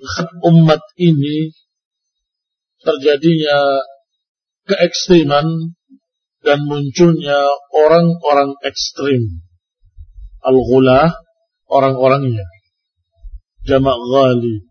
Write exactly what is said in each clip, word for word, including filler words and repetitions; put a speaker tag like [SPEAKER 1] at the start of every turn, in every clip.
[SPEAKER 1] umat ini terjadinya keekstriman dan munculnya orang-orang ekstrim. Al-ghulah, orang-orangnya. Jamak ghali.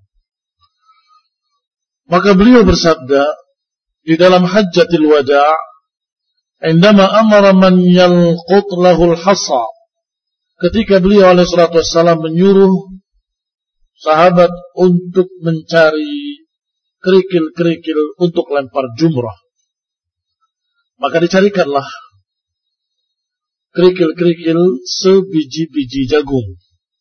[SPEAKER 1] Maka beliau bersabda di dalam hajjatil wada', indama amara man yalqut lahul hasa, ketika beliau alaihi salatu wassalam menyuruh sahabat untuk mencari kerikil-kerikil untuk lempar jumrah, maka dicarikanlah kerikil-kerikil sebiji-biji jagung.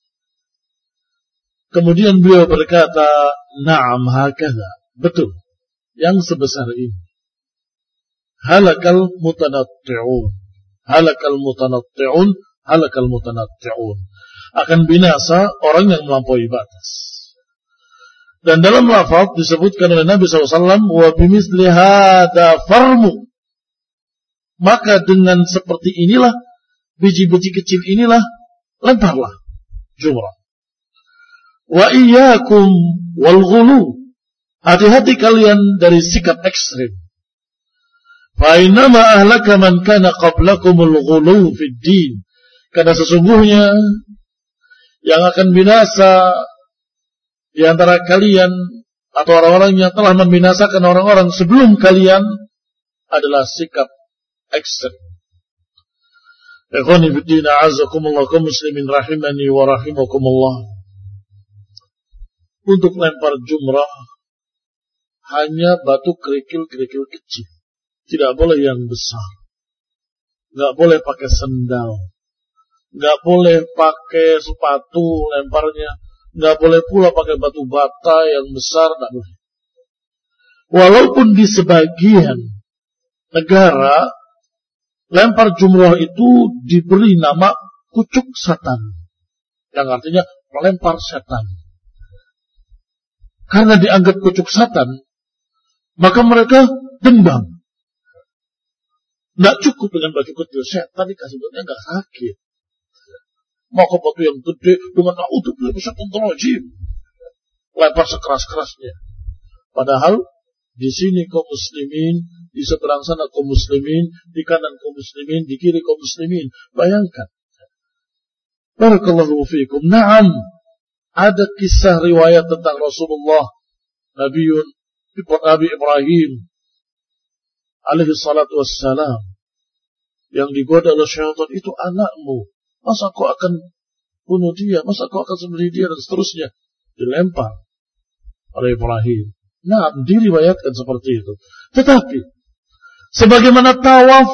[SPEAKER 1] Kemudian beliau berkata, na'am hakadha, betul, yang sebesar ini. Halakal mutanatti'un, halakal mutanatti'un, halakal mutanatti'un. Akan binasa orang yang melampaui batas. Dan dalam lafaz disebutkan oleh Nabi shallallahu alaihi wasallam, wa bimisli hadha farmu. Maka dengan seperti inilah, biji-biji kecil inilah, lemparlah jumrah. Wa iyyakum wal ghulu. Hati-hati kalian dari sikap ekstrim. Fa innama ahlaka man kana qablakumul ghulu fid din. Karena sesungguhnya yang akan binasa di antara kalian atau orang-orang yang telah membinasakan orang-orang sebelum kalian adalah sikap ekstrim. Ikhwani fid din, a'azzakumullah, kaum muslimin rahimani wa rahimakumullah. Untuk lempar jumrah hanya batu kerikil-kerikil kecil. Tidak boleh yang besar. Nggak boleh pakai sendal. Nggak boleh pakai sepatu lemparnya. Nggak boleh pula pakai batu bata yang besar. Nggak boleh. Walaupun di sebagian negara lempar jumrah itu diberi nama kucuk setan, yang artinya melempar setan. Karena dianggap kucuk setan, maka mereka dendam. Tidak cukup dengan batu kecil, setan dikasih batunya nggak sakit. Maka batu yang gede dengan na'udzubillah minasyaitonir rajim, lempar sekeras-kerasnya. Padahal di sini kaum muslimin, di seberang sana kaum muslimin, di kanan kaum muslimin, di kiri kaum muslimin. Bayangkan. Barakallahu fiikum. Naam. Ada kisah riwayat tentang Rasulullah Nabiun Nabi Ibrahim alaihi salatu wassalam yang digoda oleh syaitan, itu anakmu, masa kau akan bunuh dia, masa kau akan sembelih dia, dan seterusnya. Dilempar oleh Ibrahim. Nah, diriwayatkan seperti itu. Tetapi sebagaimana tawaf,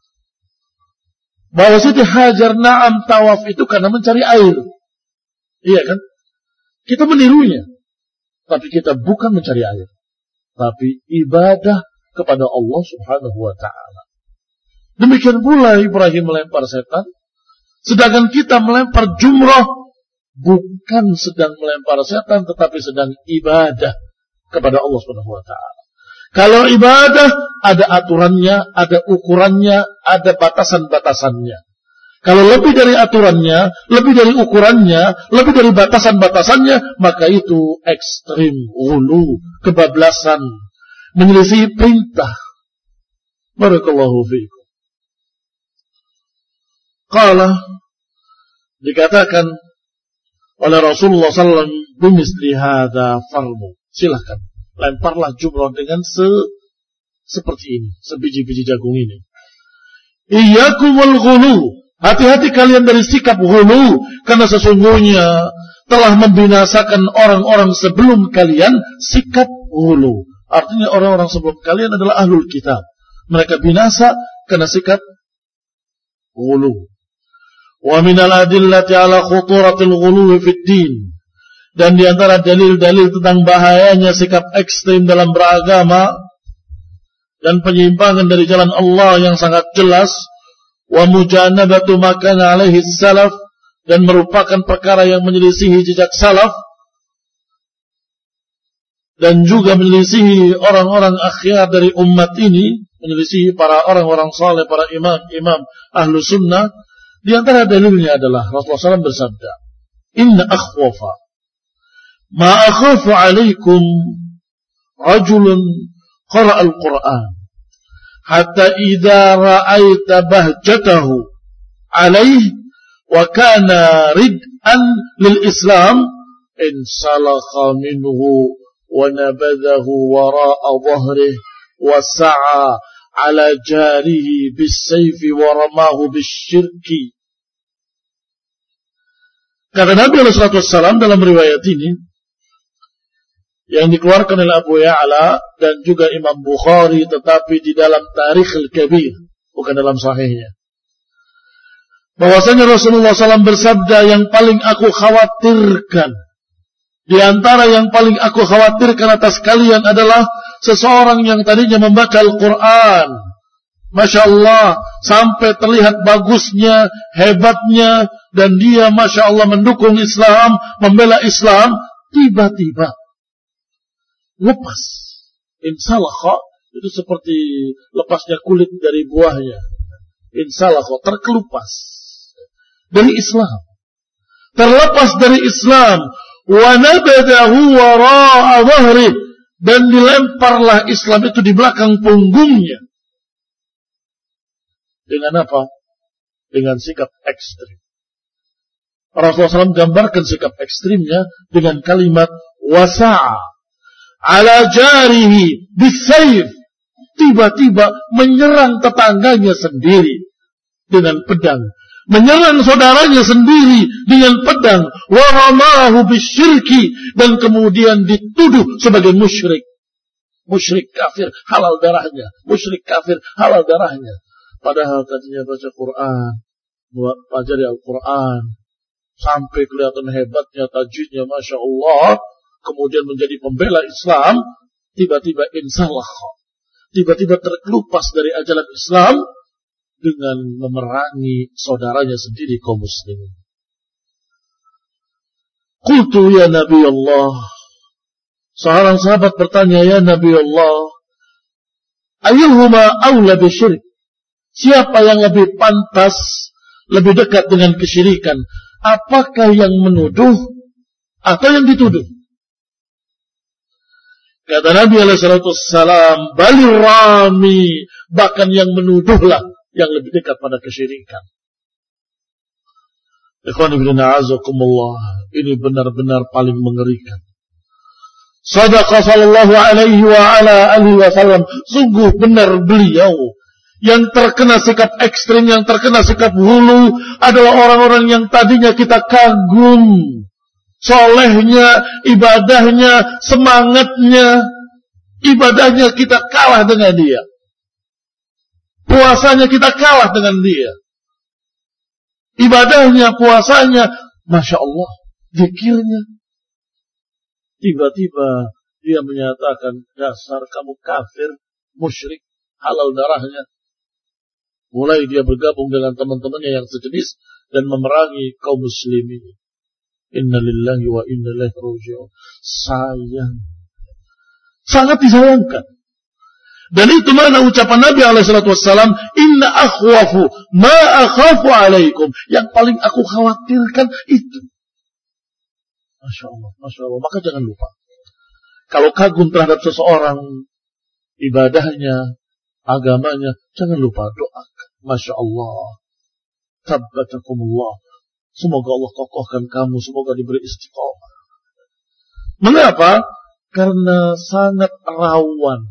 [SPEAKER 1] bahwa Siti Hajar na'am tawaf itu karena mencari air. Iya kan? Kita menirunya. Tapi kita bukan mencari air. Tapi ibadah kepada Allah subhanahu wa ta'ala. Demikian pula Ibrahim melempar setan. Sedangkan kita melempar jumrah. Bukan sedang melempar setan, tetapi sedang ibadah kepada Allah subhanahu wa ta'ala. Kalau ibadah, ada aturannya, ada ukurannya, ada batasan-batasannya. Kalau lebih dari aturannya, lebih dari ukurannya, lebih dari batasan-batasannya, maka itu ekstrim, ghulu, kebablasan, menyelisih perintah. Barakallahu fiikum. Qala, dikatakan oleh Rasulullah sallallahu alaihi wasallam, bimisli hadza farmu. Silahkan, lemparlah jumrah dengan se seperti ini, sebiji-biji jagung ini. Iyyakumul ghulu. Hati-hati kalian dari sikap ghulu, karena sesungguhnya telah membinasakan orang-orang sebelum kalian sikap ghulu. Artinya orang-orang sebelum kalian adalah ahlul kitab. Mereka binasa karena sikap ghulu. Wa minal adillati ala khuturatil ghulu fid din. Dan di antara dalil-dalil tentang bahayanya sikap ekstrim dalam beragama dan penyimpangan dari jalan Allah yang sangat jelas, wa mujanabatu ma kana alaihi salaf, dan merupakan perkara yang menyelisihi jejak salaf dan juga menyelisihi orang-orang akhyar dari umat ini, menyelisihi para orang-orang saleh, para imam-imam ahlu sunnah. Di antara dalilnya adalah Rasulullah shallallahu alaihi wasallam bersabda, inna akhwafa ma akhafu alaikum rajulun qara'a al-Qur'an hatta idza ra'aita bahjatahu alaihi wa kana rid'an lil Islam insalakha minhu wa nabadahu wara'a dhahrihi wa sa'a ala jarihi bis-sayfi wa ramahu bisyirki. Kata Nabi alaihi salatu wassalam dalam riwayat ini yang dikeluarkan oleh Abu Ya'la dan juga Imam Bukhari, tetapi di dalam Tarikh Al-Kabir, bukan dalam sahihnya, bahwasanya Rasulullah shallallahu alaihi wasallam bersabda, yang paling aku khawatirkan, di antara yang paling aku khawatirkan atas kalian adalah seseorang yang tadinya membaca Al-Quran, Masya Allah, sampai terlihat bagusnya, hebatnya, dan dia Masya Allah mendukung Islam, membela Islam, tiba-tiba lepas. Insalakha itu seperti lepasnya kulit dari buahnya. Insalakha, terkelupas dari Islam, terlepas dari Islam. Wa nabadahu wara'a dhahri, dan dilemparlah Islam itu di belakang punggungnya. Dengan apa? Dengan sikap ekstrim. Rasulullah shallallahu alaihi wasallam gambarkan sikap ekstrimnya dengan kalimat wasa'a ala jarihi bisayf, tiba-tiba menyerang tetangganya sendiri dengan pedang, menyerang saudaranya sendiri dengan pedang, wa ramahu bisyirki, dan kemudian dituduh sebagai musyrik. Musyrik kafir, halal darahnya. Musyrik kafir, halal darahnya. Padahal tadinya baca Quran, pelajari Al-Quran, sampai kelihatan hebatnya tajwidnya, Masya Allah, kemudian menjadi pembela Islam, tiba-tiba insalakha, tiba-tiba terkelupas dari ajaran Islam dengan memerangi saudaranya sendiri kaum muslimin. Qultu ya Nabi Allah, seorang sahabat bertanya, ya Nabi Allah, ayyuhuma awla bisyirk, siapa yang lebih pantas, lebih dekat dengan kesyirikan? Apakah yang menuduh atau yang dituduh? Kata Nabi alaihi salatu wassalam, balir rami, bahkan yang menuduhlah yang lebih dekat pada kesyirikan. Ikhwan fillah a'azakumullah, ini benar-benar paling mengerikan. Shadaqa sallallahu alaihi wa ala alihi wasallam, sungguh benar beliau yang terkena sikap ekstrim, yang terkena sikap hulu adalah orang-orang yang tadinya kita kagum, solehnya, ibadahnya, semangatnya, ibadahnya kita kalah dengan dia, puasanya kita kalah dengan dia, ibadahnya, puasanya, Masya Allah, zikirnya. Tiba-tiba dia menyatakan, dasar kamu kafir, musyrik, halal darahnya. Mulai dia bergabung dengan teman-temannya yang sejenis dan memerangi kaum muslimin. Inna lillahi wa inna ilaihi raji'un. Sayang, sangat disayangkan. Dan itu mana ucapan Nabi alaihi salatu wassalam, inna akhwafu ma akhafu alaikum, yang paling aku khawatirkan itu. Masya Allah, Masya Allah. Maka jangan lupa, kalau kagum terhadap seseorang, ibadahnya, agamanya, jangan lupa doakan. Masya Allah, tabbatakumullah, semoga Allah kokohkan kamu, semoga diberi istiqomah. Mengapa? Karena sangat rawan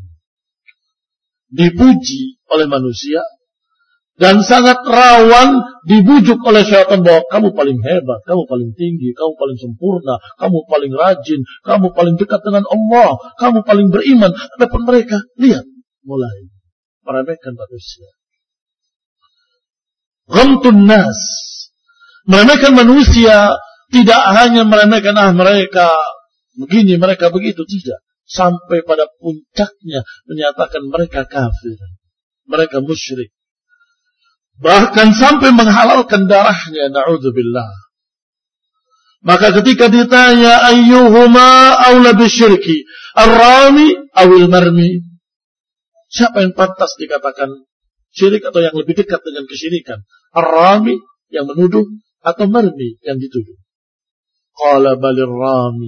[SPEAKER 1] dipuji oleh manusia dan sangat rawan dibujuk oleh syaitan bahwa kamu paling hebat, kamu paling tinggi, kamu paling sempurna, kamu paling rajin, kamu paling dekat dengan Allah, kamu paling beriman. Adapun mereka, lihat, mulai meremehkan manusia. Ghamtun nas, meremehkan manusia, tidak hanya meremehkan ah mereka begini, mereka begitu, tidak. Sampai pada puncaknya menyatakan mereka kafir, mereka musyrik. Bahkan sampai menghalalkan darahnya, na'udzubillah. Maka ketika ditanya ayyuhuma aula bisyirki, ar-rami awil marmi, siapa yang pantas dikatakan syirik atau yang lebih dekat dengan kesyirikan? Ar-rami yang menuduh atau marmi yang dituduh? Qala balir rami.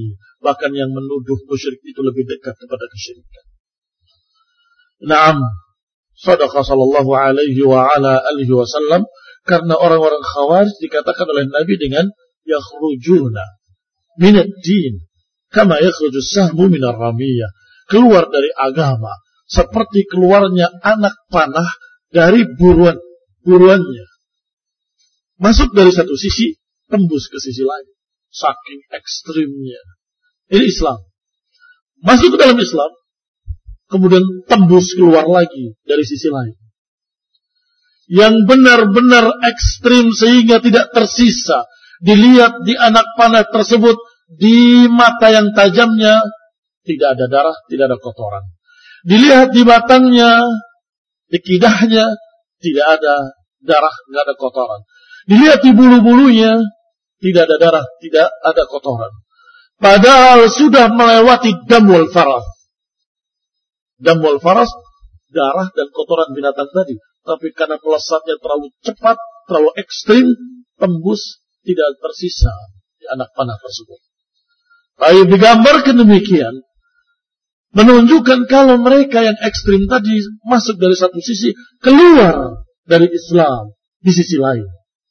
[SPEAKER 1] Bahkan yang menuduh musyrik itu lebih dekat kepada kesyirikan. Naam, shadaqa sallallahu alaihi wa ala alihi wasallam, karena orang-orang Khawarij dikatakan oleh Nabi dengan yakhrujuna minad din kama yakhruju sahmu minar ramiyah, keluar dari agama seperti keluarnya anak panah dari buruan buruannya. Masuk dari satu sisi, tembus ke sisi lain. Saking ekstrimnya. Ini Islam. Masuk ke dalam Islam, kemudian tembus keluar lagi dari sisi lain. Yang benar-benar ekstrim sehingga tidak tersisa. Dilihat di anak panah tersebut, di mata yang tajamnya, tidak ada darah, tidak ada kotoran. Dilihat di batangnya, di kidahnya, tidak ada darah, tidak ada kotoran. Dilihat di bulu-bulunya, tidak ada darah, tidak ada kotoran. Padahal sudah melewati dam wal faras. Dam wal faras, darah dan kotoran binatang tadi. Tapi karena pelesatnya terlalu cepat, terlalu ekstrim, tembus, tidak tersisa di anak panah tersebut. Baik, digambarkan demikian, menunjukkan kalau mereka yang ekstrim tadi masuk dari satu sisi, keluar dari Islam di sisi lain.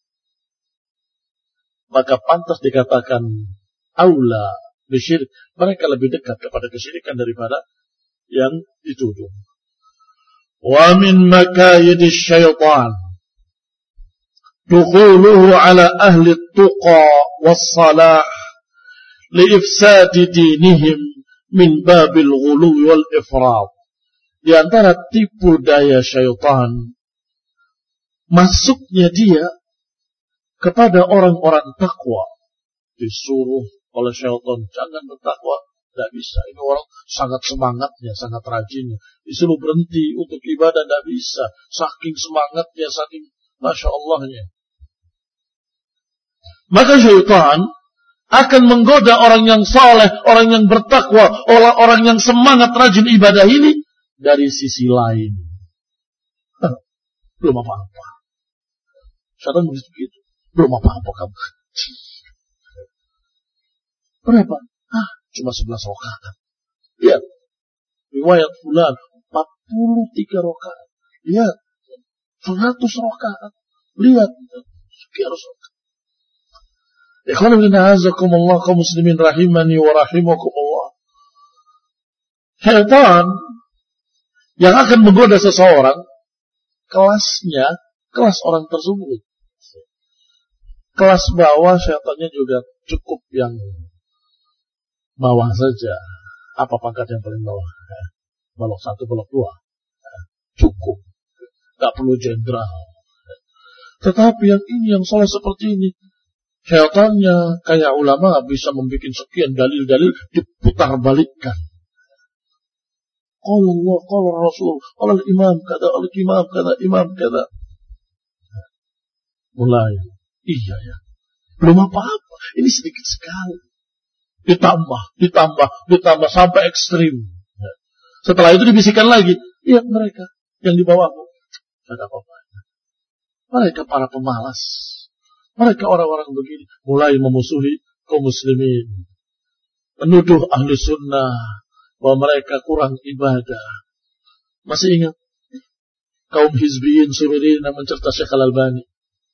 [SPEAKER 1] Maka pantas dikatakan aula bisyirik, mereka lebih dekat kepada kesyirikan daripada yang dituduh. Wa min makayidis syaitan dukhuluhu ala ahli tuqa was-salah liifsadi dinihim min babil ghuluwi wal ifrat. Di antara tipu daya syaitan, masuknya dia kepada orang-orang takwa. Disuruh oleh syaitan, jangan bertakwa, tidak bisa. Ini orang sangat semangatnya, sangat rajinnya. Disuruh berhenti untuk ibadah, tidak bisa. Saking semangatnya, saking Masya Allahnya. Maka syaitan akan menggoda orang yang saleh, orang yang bertakwa, orang-orang yang semangat rajin ibadah ini dari sisi lain. Hah, belum apa-apa. Syaitan begitu. Belum apa-apa kamu. Berapa? Ah, cuma sebelas rakaat. Lihat. Riwayat fulan empat puluh tiga rakaat. Lihat. seratus rakaat. Lihat. Sekian rakaat. Ikhwan ibn a'azakumullah kaum muslimin rahimani wa rahimakumullah. Syaitan yang akan menggoda seseorang, kelasnya, kelas orang tersebut. Kelas bawah syaitannya juga cukup yang bawah saja. Apa pangkat yang paling bawah? Balok satu, balok dua. Cukup. Gak perlu jenderal. Tetapi yang ini, yang soleh seperti ini, syaitannya kayak ulama bisa membuat sekian dalil-dalil diputar balikkan. Qala Allah, qala Rasul, qala imam kada, qala imam kada, imam kada. Mulai. Iya ya. Belum apa-apa. Ini sedikit sekali. Ditambah, ditambah, ditambah sampai ekstrim. Setelah itu dibisikkan lagi. Iya mereka yang di bawahmu. Tidak ada apa-apa. Mereka para pemalas. Mereka orang-orang begini. Mulai memusuhi kaum muslimin. Menuduh ahli sunnah bahwa mereka kurang ibadah. Masih ingat? Kaum hizbiyin sururin mencerita Syekh Al-Albani.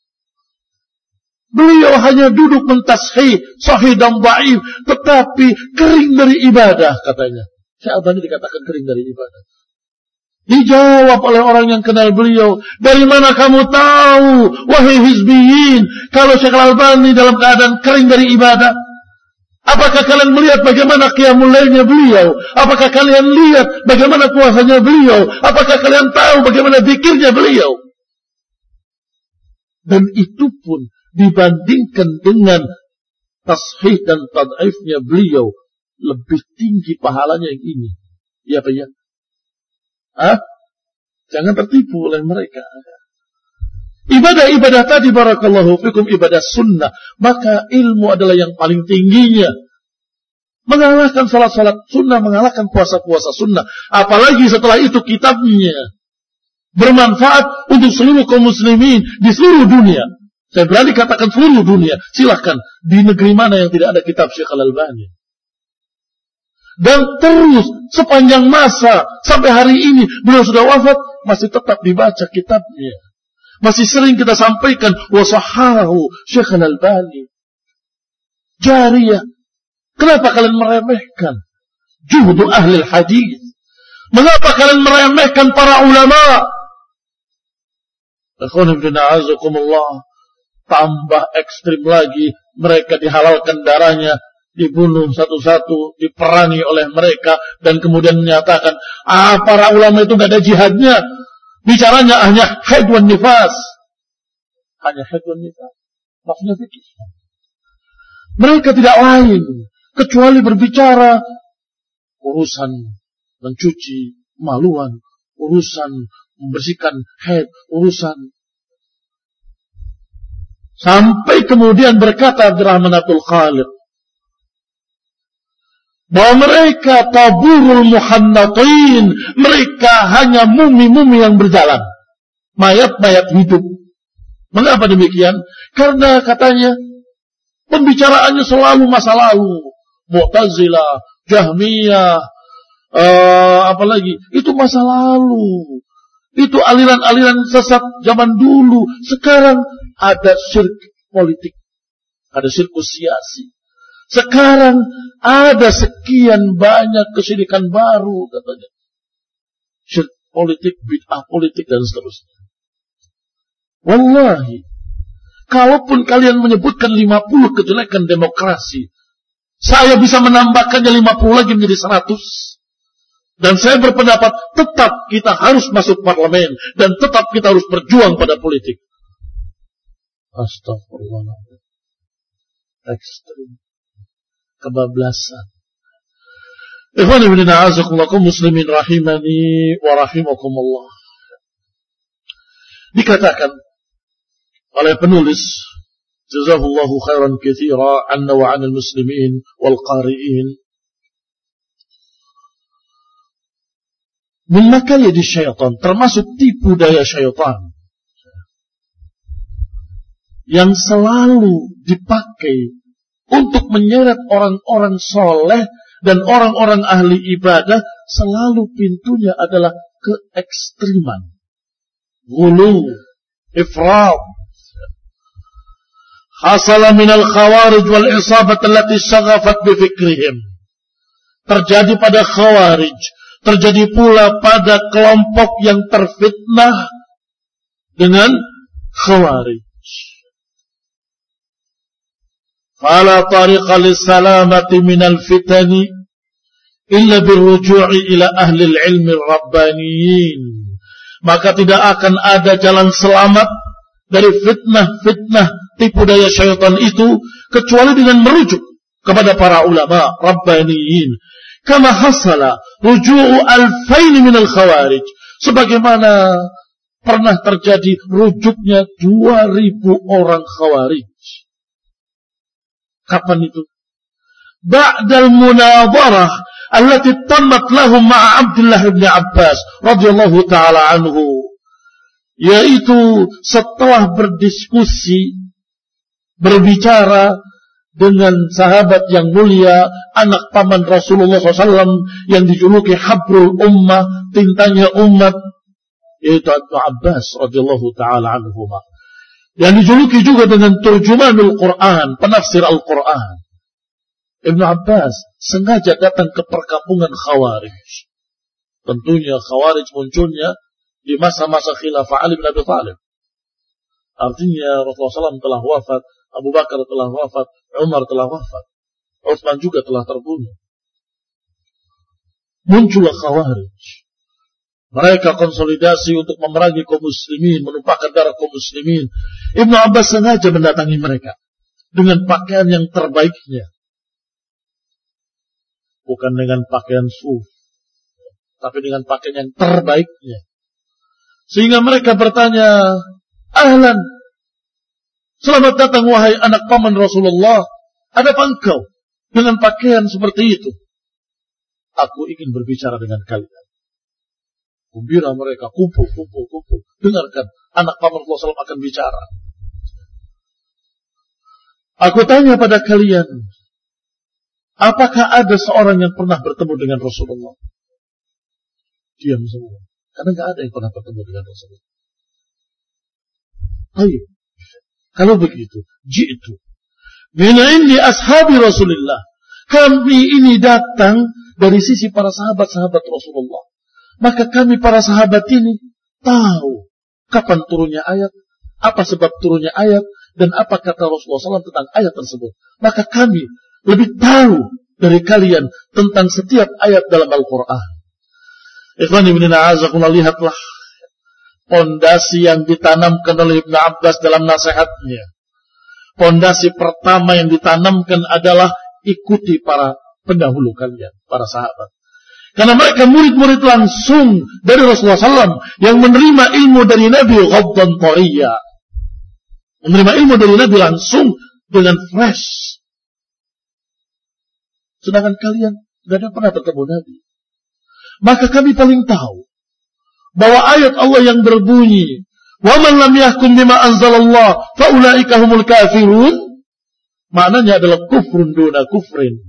[SPEAKER 1] Beliau hanya duduk mentashih sahih dan dhaif, tetapi kering dari ibadah katanya. Syekh Al-Albani dikatakan kering dari ibadah. Dijawab oleh orang yang kenal beliau, dari mana kamu tahu wahai hizbiyin kalau Syekh Al-Albani dalam keadaan kering dari ibadah? Apakah kalian melihat bagaimana qiyamul lailnya beliau? Apakah kalian lihat bagaimana puasanya beliau? Apakah kalian tahu bagaimana zikirnya beliau? Dan itu pun dibandingkan dengan tashih dan tad'ifnya beliau, lebih tinggi pahalanya yang ini. Iya apa ya? Hah? Jangan tertipu oleh mereka. Ibadah-ibadah tadi barakallahu fikum ibadah sunnah, maka ilmu adalah yang paling tingginya. Mengalahkan salat-salat sunnah, mengalahkan puasa-puasa sunnah. Apalagi setelah itu kitabnya bermanfaat untuk seluruh kaum muslimin di seluruh dunia. Saya berani katakan seluruh dunia. Silahkan. Di negeri mana yang tidak ada kitab Syekh Al-Albani? Dan terus sepanjang masa sampai hari ini beliau sudah wafat masih tetap dibaca kitabnya. Masih sering kita sampaikan wasahahu Syekh Al-Albani. Jariyah. Kenapa kalian meremehkan juhdu ahli hadis? Mengapa kalian meremehkan para ulama? Akhwanifidna'azakumullah. Tambah ekstrim lagi, mereka dihalalkan darahnya, dibunuh satu-satu, diperangi oleh mereka, dan kemudian menyatakan, ah para ulama itu gak ada jihadnya, bicaranya hanya haid wan nifas, hanya haid wan nifas, maksudnya fikih. Mereka tidak lain kecuali berbicara urusan mencuci maluan, urusan membersihkan haid, urusan. Sampai kemudian berkata Abdurrahmanatul Khalid bahwa mereka taburul muhannatin, mereka hanya mumi-mumi yang berjalan, mayat-mayat hidup. Mengapa demikian? Karena katanya pembicaraannya selalu masa lalu, Mu'tazilah, Jahmiyah, uh, apalagi itu masa lalu. Itu aliran-aliran sesat zaman dulu. Sekarang ada syirik politik, ada sirkus siasi. Sekarang ada sekian banyak kesyirikan baru katanya. Syirik politik, bid'ah politik dan seterusnya. Wallahi, kalaupun kalian menyebutkan lima puluh kejelekan demokrasi, saya bisa menambahkannya lima puluh lagi menjadi seratus. Dan saya berpendapat tetap kita harus masuk parlemen dan tetap kita harus berjuang pada politik. Astagfirullahaladzim. Ekstrim. Kebablasan. Ikhwan ibn a'azakullakum muslimin rahimani wa rahimakumullah. Dikatakan oleh penulis, jazahullahu khairan katsira anna wa 'anil muslimin wal qari'in. Min makayidi syaitan, termasuk tipu daya syaitan yang selalu dipakai untuk menyeret orang-orang soleh dan orang-orang ahli ibadah, selalu pintunya adalah keekstriman, ghulu, ifrat. Hasala minal khawarij wal isabat allati syaghafat bi fikrihim. Terjadi pada khawarij, terjadi pula pada kelompok yang terfitnah dengan khawarij. Fala tariqa lissalamati minal fitani illa birruju'i ila ahli ilmi rabbaniyin. Maka tidak akan ada jalan selamat dari fitnah-fitnah tipu daya syaitan itu kecuali dengan merujuk kepada para ulama rabbaniyin. Kama hasala ruju'u alfain minal khawarij, sebagaimana pernah terjadi rujuknya dua ribu orang khawarij. Kapan itu? Ba'dal munadharah allati tammat lahum ma'a Abdullah bin Abbas radhiyallahu taala anhu, yaitu setelah berdiskusi berbicara dengan sahabat yang mulia, anak paman Rasulullah shallallahu alaihi wasallam yang dijuluki Habrul Ummah, tintanya umat, yaitu Ibnu Abbas radhiyallahu taala anhuma, yang dijuluki juga dengan Turjumanul Quran, penafsir Al-Quran. Ibnu Abbas sengaja datang ke perkampungan Khawarij. Tentunya Khawarij munculnya di masa-masa khilafah Ali bin Abi Thalib. Artinya Rasulullah shallallahu alaihi wasallam telah wafat, Abu Bakar telah wafat, Umar telah wafat, Utsman juga telah terbunuh. Muncullah Khawarij. Mereka konsolidasi untuk memerangi kaum muslimin, menumpahkan darah kaum muslimin. Ibnu Abbas sengaja mendatangi mereka dengan pakaian yang terbaiknya. Bukan dengan pakaian suf, tapi dengan pakaian yang terbaiknya. Sehingga mereka bertanya, ahlan, selamat datang wahai anak paman Rasulullah. Adakah engkau dengan pakaian seperti itu? Aku ingin berbicara dengan kalian. Gembira mereka, kumpul, kumpul, kumpul. Dengarkan, anak paman Rasulullah shallallahu alaihi wasallam akan bicara. Aku tanya pada kalian, apakah ada seorang yang pernah bertemu dengan Rasulullah? Diam semua. Karena nggak ada yang pernah bertemu dengan Rasulullah. Ayo. Kalau begitu, jitu. Min indi ashabi Rasulullah. Kami ini datang dari sisi para sahabat-sahabat Rasulullah. Maka kami para sahabat ini tahu kapan turunnya ayat, apa sebab turunnya ayat, dan apa kata Rasulullah shallallahu alaihi wasallam tentang ayat tersebut. Maka kami lebih tahu dari kalian tentang setiap ayat dalam Al-Quran. Ikhwan ibn a'azakullah, lihatlah pondasi yang ditanamkan oleh Ibn Abbas dalam nasihatnya. Pondasi pertama yang ditanamkan adalah ikuti para pendahulu kalian, para sahabat. Karena mereka murid-murid langsung dari Rasulullah shallallahu alaihi wasallam yang menerima ilmu dari Nabi ghaddan tariya. Menerima ilmu dari Nabi langsung dengan fresh. Sedangkan kalian tidak ada pernah bertemu Nabi. Maka kami paling tahu bahwa ayat Allah yang berbunyi, "Wa man lam yahkum bima anzalallah fa ulaika humul kafirun," maknanya adalah kufrun duna kufrin.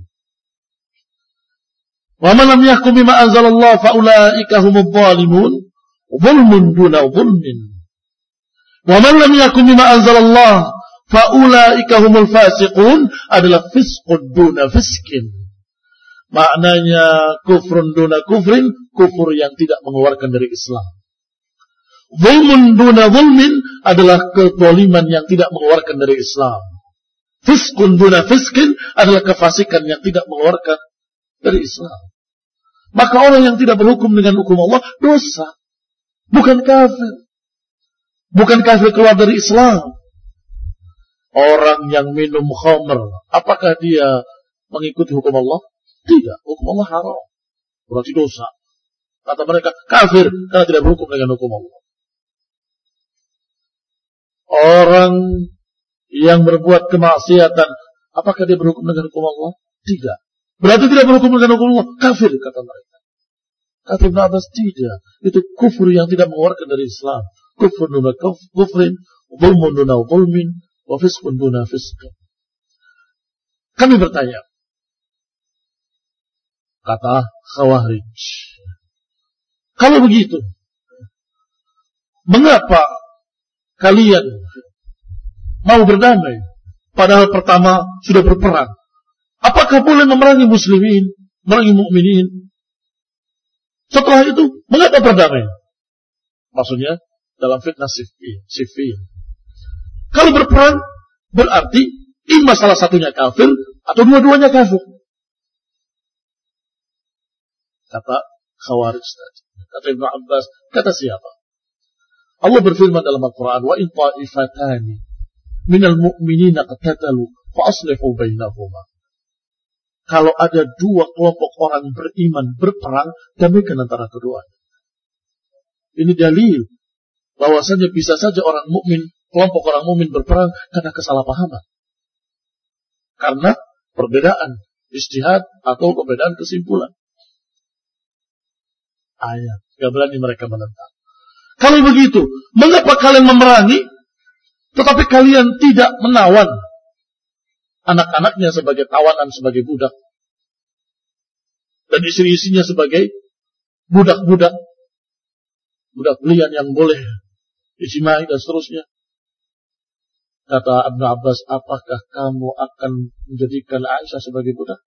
[SPEAKER 1] "Wa man lam yahkum bima anzalallah fa ulaika humul zalimun, zulmun duna zulmin. Wa man lam yahkum bima anzalallah fa ulaika humul fasiqun" adalah fisqun duna fiskin. Maknanya kufrun duna kufrin, kufur yang tidak mengeluarkan dari Islam. Zulmun duna zulmin adalah kezaliman yang tidak mengeluarkan dari Islam. Fiskun duna fiskin adalah kefasikan yang tidak mengeluarkan dari Islam. Maka orang yang tidak berhukum dengan hukum Allah dosa, bukan kafir. Bukan kafir keluar dari Islam. Orang yang minum khamr, apakah dia mengikuti hukum Allah? Tidak, hukum Allah haram, berarti dosa. Kata mereka kafir karena tidak berhukum dengan hukum Allah. Orang yang berbuat kemaksiatan, apakah dia berhukum dengan hukum Allah? Tidak, berarti tidak berhukum dengan hukum Allah, kafir kata mereka. Kata Ibn Abbas, tidak, itu kufur yang tidak mengeluarkan dari Islam. Kufur duna kufrin, zulmun duna zulmin, wa fiskun duna fiskin. Kami bertanya, kata Khawarij, kalau begitu, mengapa kalian mau berdamai? Padahal pertama sudah berperang. Apakah boleh memerangi muslimin, memerangi mukminin? Setelah itu, mengapa berdamai? Maksudnya, dalam fitnah Siffin. Kalau berperang, berarti imma salah satunya kafir, atau dua-duanya kafir. Kata Khawarij tadi. Kata Ibn Abbas, kata siapa? Allah berfirman dalam Al-Quran, "Wa in ta'ifatani minal mu'minina qatatalu fa aslihu bainahuma." Kalau ada dua kelompok orang beriman berperang, damaikan antara keduanya. Ini dalil bahwasanya bisa saja orang mukmin, kelompok orang mukmin berperang karena kesalahpahaman. Karena perbedaan ijtihad atau perbedaan kesimpulan. Ayat, gak berani mereka menentang. Kalau begitu, mengapa kalian memerangi, tetapi kalian tidak menawan anak-anaknya sebagai tawanan, sebagai budak, dan istri-istrinya sebagai budak-budak, budak belian yang boleh ijma'i dan seterusnya? Kata Ibn Abbas, apakah kamu akan menjadikan Aisyah sebagai budak?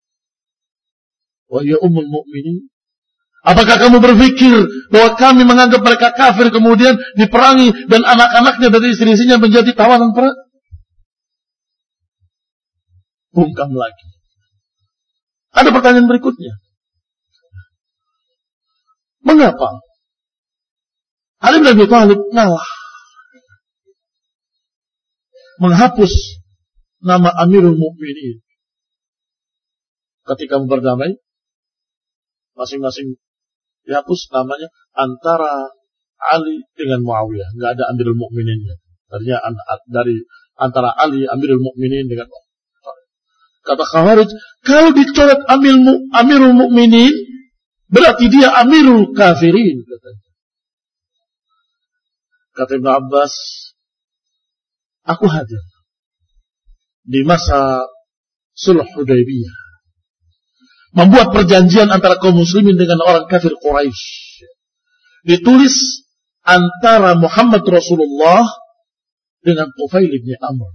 [SPEAKER 1] Wa hiya ummul mu'minin. Apakah kamu berpikir bahwa kami menganggap mereka kafir kemudian diperangi dan anak-anaknya dari istri-istrinya menjadi tawanan perang? Bungkam lagi. Ada pertanyaan berikutnya. Mengapa Ali bin Abi Thalib ngalah menghapus nama Amirul Mukminin ketika berdamai? Masing-masing dihapus namanya antara Ali dengan Muawiyah, nggak ada Amirul Mukmininnya. Artinya dari antara Ali Amirul Mukminin dengan Muawiyah. Kata Khawarij, kalau dicoret Amirul Amirul Mukminin berarti dia Amirul Kafirin. Katanya. Kata Ibn Abbas, aku hadir di masa Sulh Hudaybiyah membuat perjanjian antara kaum muslimin dengan orang kafir Quraisy. Ditulis antara Muhammad Rasulullah dengan Tufail bin Amr.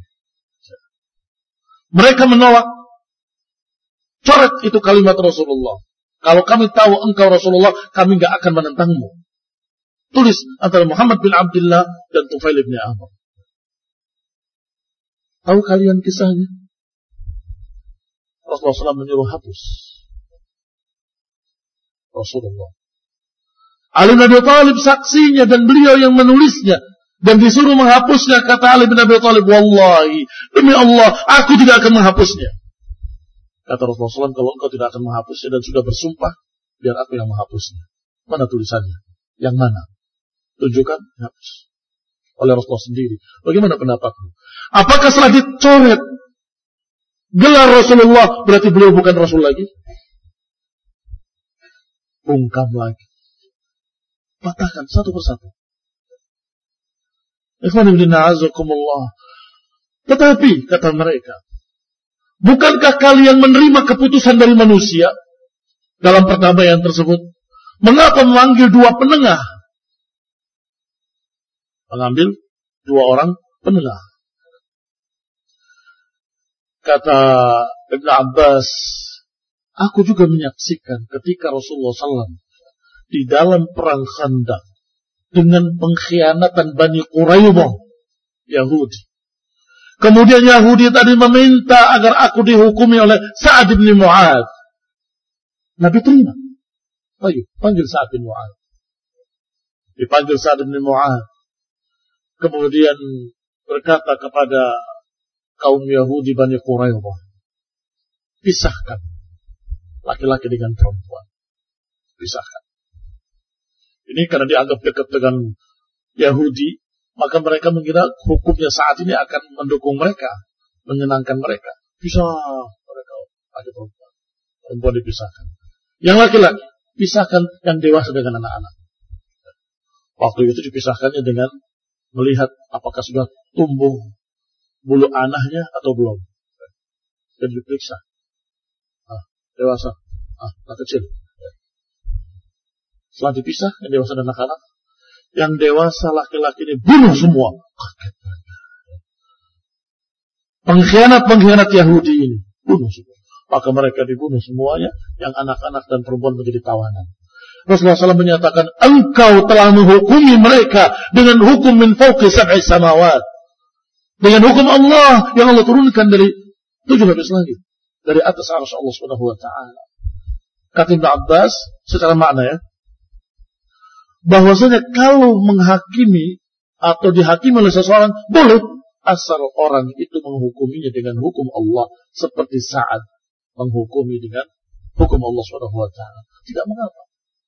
[SPEAKER 1] Mereka menolak. Coret itu kalimat Rasulullah. Kalau kami tahu engkau Rasulullah, kami gak akan menentangmu. Tulis antara Muhammad bin Abdullah dan Tufail bin Amr. Tahu kalian kisahnya? Rasulullah shallallahu alaihi wasallam menyuruh hapus. Rasulullah. Ali bin Abi Thalib saksinya dan beliau yang menulisnya dan disuruh menghapusnya. Kata Ali bin Abi Thalib, wallahi, demi Allah, aku tidak akan menghapusnya. Kata Rasulullah shallallahu alaihi wasallam, kalau engkau tidak akan menghapusnya dan sudah bersumpah, biar aku yang menghapusnya. Mana tulisannya? Yang mana? Tunjukkan, hapus. Oleh Rasulullah sendiri. Bagaimana pendapatmu? Apakah setelah dicoret gelar Rasulullah, berarti beliau bukan Rasul lagi? Bungkam lagi. Patahkan satu persatu. Ikhwan ibn a'azakumullah. Tetapi, kata mereka, bukankah kalian menerima keputusan dari manusia dalam perdamaian tersebut? Mengapa memanggil dua penengah? Mengambil dua orang penengah. Kata Ibn Abbas, aku juga menyaksikan ketika Rasulullah shallallahu alaihi wasallam di dalam perang Khandaq dengan pengkhianatan Bani Quraidah Yahudi. Kemudian Yahudi tadi meminta agar aku dihukumi oleh Sa'ad bin Mu'adz. Nabi terima. Ayo, panggil Sa'ad bin Mu'adz. Dipanggil Sa'ad bin Mu'adz. Kemudian berkata kepada kaum Yahudi Bani Quraidah, pisahkan laki-laki dengan perempuan. Pisahkan. Ini karena dianggap dekat dengan Yahudi, maka mereka mengira hukumnya saat ini akan mendukung mereka, menyenangkan mereka. Pisah mereka laki perempuan. Perempuan dipisahkan. Yang laki-laki, pisahkan yang dewasa dengan anak-anak. Waktu itu dipisahkannya dengan melihat apakah sudah tumbuh bulu anahnya atau belum. Dan diperiksa. Ah, dewasa. Ah, anak kecil. Setelah dipisah, yang dewasa dan anak-anak, yang dewasa laki-laki ini bunuh semua. Pengkhianat-pengkhianat Yahudi ini bunuh semua. Maka mereka dibunuh semuanya, yang anak-anak dan perempuan menjadi tawanan. Rasulullah shallallahu alaihi wasallam menyatakan, engkau telah menghukumi mereka dengan hukum min fawqi sab'i samawat. Dengan hukum Allah yang Allah turunkan dari tujuh lapis langit. Dari atas arsy Allah subhanahu wa ta'ala. Kata Ibn Abbas, secara makna ya, bahwasanya kalau menghakimi atau dihakimi oleh seseorang, boleh asal orang itu menghukuminya dengan hukum Allah. Seperti Sa'ad menghukumi dengan hukum Allah subhanahu wa ta'ala. Tidak mengapa.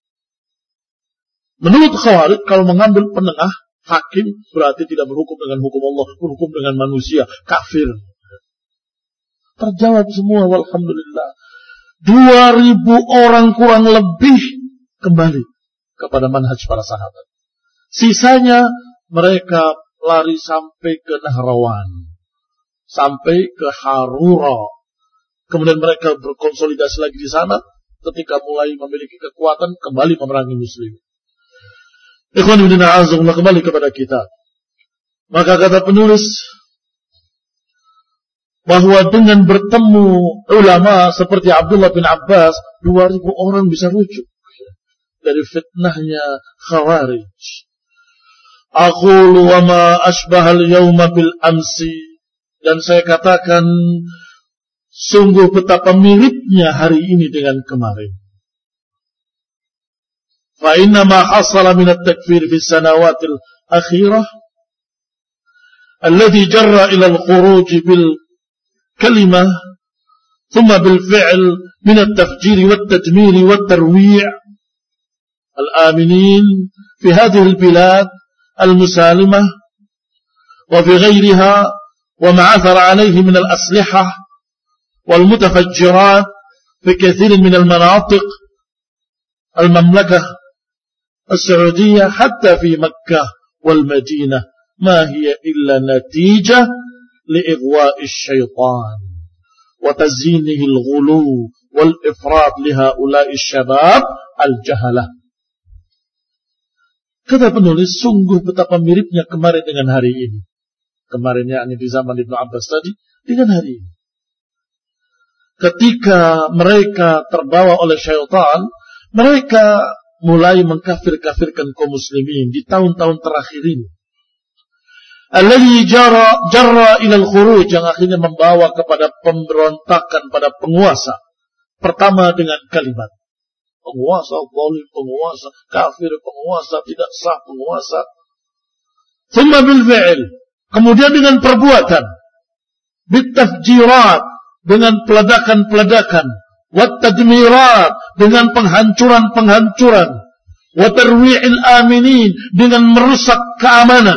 [SPEAKER 1] Menurut Khawarij, kalau mengambil penengah, hakim berarti tidak berhukum dengan hukum Allah, berhukum dengan manusia, kafir. Terjawab semua, walhamdulillah. Dua ribu orang kurang lebih kembali kepada manhaj para sahabat. Sisanya mereka lari sampai ke Nahrawan, sampai ke Harura. Kemudian mereka berkonsolidasi lagi di sana. Ketika mulai memiliki kekuatan, kembali memerangi Muslim. Ikhwan ibn a'azakumullah, kembali kepada kita. Maka kata penulis bahwa dengan bertemu ulama seperti Abdullah bin Abbas, dua ribu orang bisa rujuk dari fitnahnya Khawarij. Aqulu wa ma asbahal yawma bil amsi, dan saya katakan sungguh betapa miripnya hari ini dengan kemarin. Fa inna ma hasala min at-takfir fi as-sanawat al-akhirah alladhi jarra ila al-khuruj bil kalimah thumma bil fi'l min at-tafjir wat-tadmir wat-tarwi' al-aminin fi hadhihi al-bilad al-musalimah wa fi ghayriha wa ma athara alayhi min al-aslihah wal-mutafajjirat fi kathir min al-manatiq al-mamlakah السعودية حتى في مكة والمدينة ما هي إلا نتيجة لإغواء الشيطان وتزيينه الغلو wal ifrat li haula'i syabab al-jahalah. Kata penulis, sungguh betapa miripnya kemarin dengan hari ini. Kemarin yakni di zaman Ibnu Abbas tadi dengan hari ini. Ketika mereka terbawa oleh syaitan, mereka mulai mengkafir-kafirkan kaum muslimin di tahun-tahun terakhir ini. Alladhi jarra jarra ila al-khuruj, yang akhirnya membawa kepada pemberontakan pada penguasa. Pertama dengan kalimat penguasa, zalim penguasa, kafir penguasa, tidak sah penguasa. Thumma bil fi'l, kemudian dengan perbuatan, bitafjirat, dengan peledakan-peledakan, wattadmirat, dengan penghancuran-penghancuran, watarwi'il aminin, dengan merusak keamanan,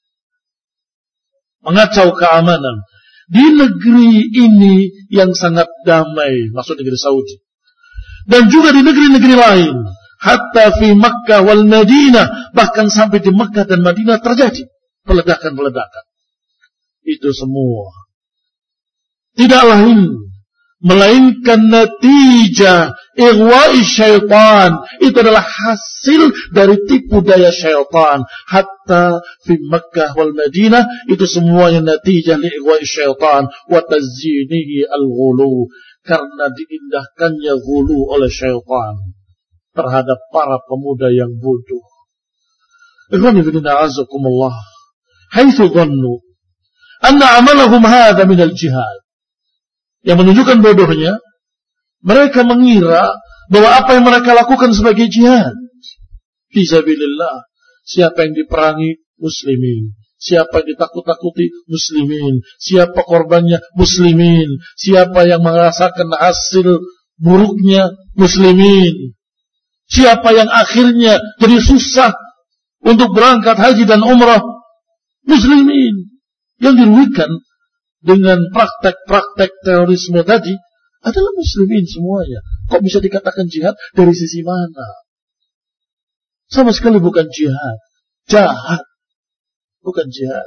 [SPEAKER 1] mengacau keamanan di negeri ini yang sangat damai, maksud negeri Saudi, dan juga di negeri-negeri lain, hatta fi Makkah wal Madinah, bahkan sampai di Makkah dan Madinah terjadi peledakan-peledakan. Itu semua tidak lain melainkan natijah ighwa'i syaitan. Itu adalah hasil dari tipu daya syaitan. Hatta fi Makkah wal Madinah, itu semuanya natijah li ighwa'i syaitan wa tazyinihi al-ghulu, karena diindahkannya ghulu oleh syaitan terhadap para pemuda yang bodoh. Ikhwani fillah azakumullah, haitsu dhannu anna amalahum hadha min al-jihad, yang menunjukkan bodohnya, mereka mengira bahwa apa yang mereka lakukan sebagai jihad. Fisabilillah, siapa yang diperangi muslimin, siapa yang ditakut-takuti muslimin, siapa korbannya muslimin, siapa yang merasakan hasil buruknya muslimin, siapa yang akhirnya jadi susah untuk berangkat haji dan umrah muslimin. Yang dirugikan dengan praktek-praktek terorisme tadi adalah muslimin semuanya. Kok bisa dikatakan jihad? Dari sisi mana? Sama sekali bukan jihad. Jahat. Bukan jihad.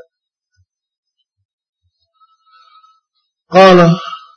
[SPEAKER 1] Qala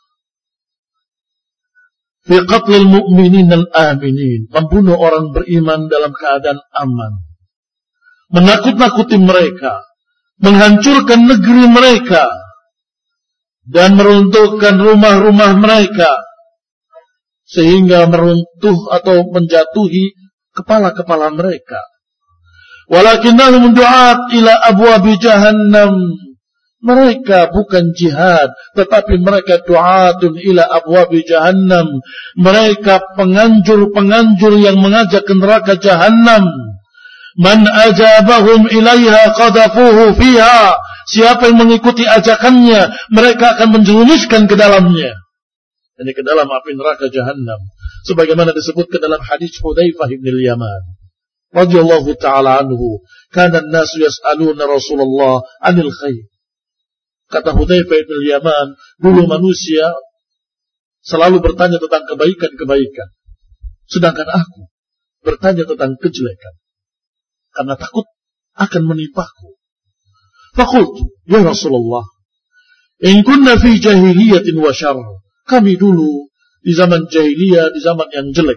[SPEAKER 1] fi qatlil mu'minin al-aminin, membunuh orang beriman dalam keadaan aman, menakut-nakuti mereka, menghancurkan negeri mereka, dan meruntuhkan rumah-rumah mereka, sehingga meruntuh atau menjatuhi kepala-kepala mereka. Walakinnahum du'at ila abwabi jahannam, mereka bukan jihad, tetapi mereka du'atun ila abwabi jahannam, mereka penganjur-penganjur yang mengajak ke neraka jahannam. Man ajabahum ilaiha qadafuhu fiha, siapa yang mengikuti ajakannya, mereka akan menjerumuskan ke dalamnya, ini ke dalam api neraka jahannam, sebagaimana disebutkan dalam hadis Hudzaifah bin al-Yaman radhiyallahu taala anhu, kana an-nasu yas'aluna Rasulullah 'anil khair. Kata Hudzaifah bin al-Yaman, dulu manusia selalu bertanya tentang kebaikan-kebaikan, sedangkan aku bertanya tentang kejelekan karena takut akan menimpaku. Faqultu, ya Rasulullah, in kunna fi jahiliyatin wa syarr, kami dulu di zaman jahiliyah, di zaman yang jelek.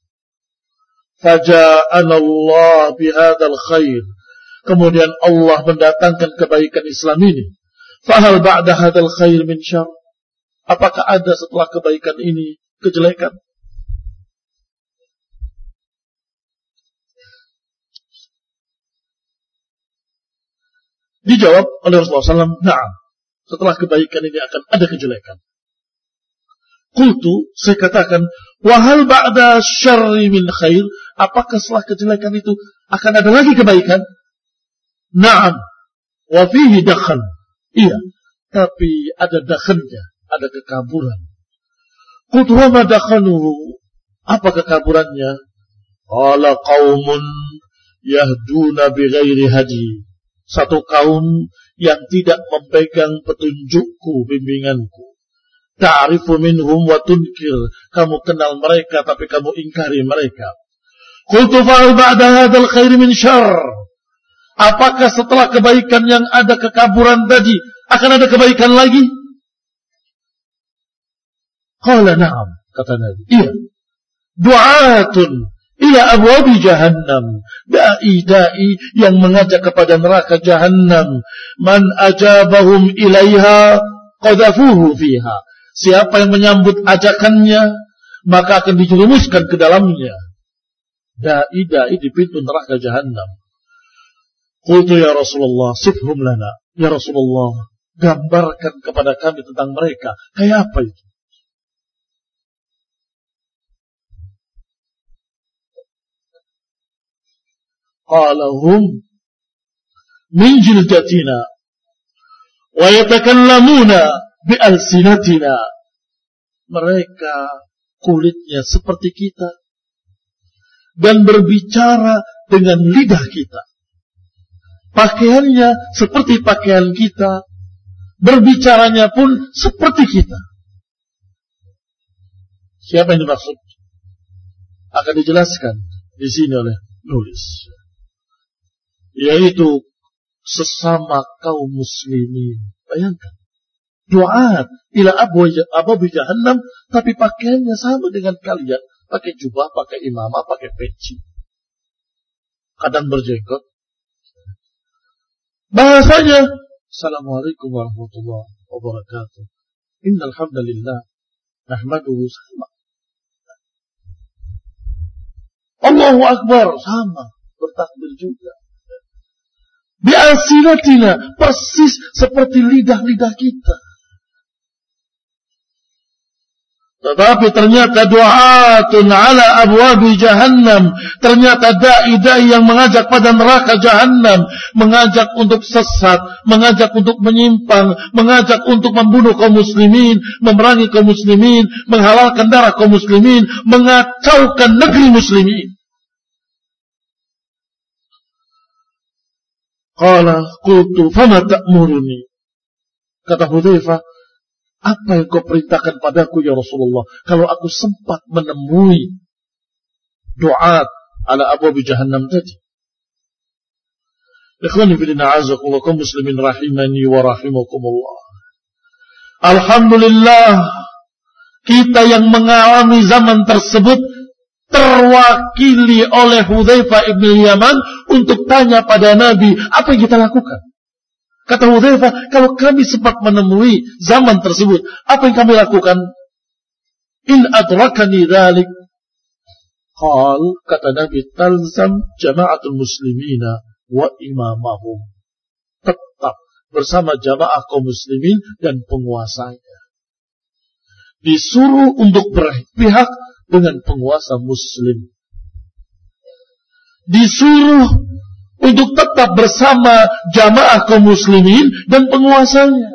[SPEAKER 1] Faja'ana Allah bihadzal khair, kemudian Allah mendatangkan kebaikan Islam ini. Fahal ba'da hadzal khair min syarr, apakah ada setelah kebaikan ini kejelekan? Dijawab oleh Rasulullah shallallahu alaihi wasallam, na'am, setelah kebaikan ini akan ada kejelekan. Qultu, saya katakan, wahal ba'da syarri min khair, apakah setelah kejelekan itu akan ada lagi kebaikan? Na'am, wa fihi dakhan, iya, tapi ada dakhannya, ada kekaburan. Qultu wa ma dakhanuhu, apa kekaburannya? Qala qaumun yahduna bighairi hadi, satu kaum yang tidak memegang petunjukku, bimbinganku. Ta'rifu minhum wa tunkir, kamu kenal mereka tapi kamu ingkari mereka. Qultu fa'al ba'da hadzal khair min syarr, apakah setelah kebaikan yang ada kekaburan tadi akan ada kebaikan lagi? Qala na'am, kata Nabi. Iya. Du'atun ila abwabi jahannam. Da'i-da'i yang mengajak kepada neraka jahannam. Man ajabahum ilaiha qadhafuhu fiha. Siapa yang menyambut ajakannya, maka akan dijerumuskan ke dalamnya. Da'i-da'i di pintu neraka jahannam. Qultu ya Rasulullah, sifhum lana. Ya Rasulullah, gambarkan kepada kami tentang mereka. Kayak apa itu? Qala hum min jildatina wa yatakallamuna bi alsinatina. Mereka kulitnya seperti kita dan berbicara dengan lidah kita. Pakaiannya seperti pakaian kita, berbicaranya pun seperti kita. Siapa yang dimaksud? Akan dijelaskan di sini oleh nulis. Yaitu sesama kaum muslimin. Bayangkan. Du'at ila abwabi jahannam, tapi pakaiannya sama dengan kalian. Pakai jubah, pakai imamah, pakai peci. Kadang berjenggot. Bahasanya, Assalamualaikum warahmatullahi wabarakatuh. Innal hamdalillah nahmaduhu, sama. Allahu Akbar, sama. Bertakbir juga. Bi alsinatina, persis seperti lidah-lidah kita. Tetapi ternyata du'atun ala abwabi jahannam. Ternyata da'i-da'i yang mengajak pada neraka jahannam. Mengajak untuk sesat. Mengajak untuk menyimpang. Mengajak untuk membunuh kaum muslimin. Memerangi kaum muslimin. Menghalalkan darah kaum muslimin. Mengacaukan negeri muslimin. Qala qultu fama ta'muruni. Kata Hudzaifah, apa yang kau perintahkan padaku ya Rasulullah, kalau aku sempat menemui du'at ala abwabi jahannam tadi. Ikhwani fillah, a'azakumullah, kaum muslimin rahimani wa rahimakumullah. Alhamdulillah, kita yang mengalami zaman tersebut terwakili oleh Hudzaifah ibn Yaman untuk tanya pada Nabi, apa yang kita lakukan? Kata Hudzaifah, kalau kami sempat menemui zaman tersebut, apa yang kami lakukan? In adrakani dzalik. Qal, kata Nabi, talzam jama'atul muslimina wa imamahum. Tetap bersama jamaah kaum muslimin dan penguasanya. Disuruh untuk berpihak dengan penguasa muslim. Disuruh untuk tetap bersama jamaah kaum muslimin dan penguasanya.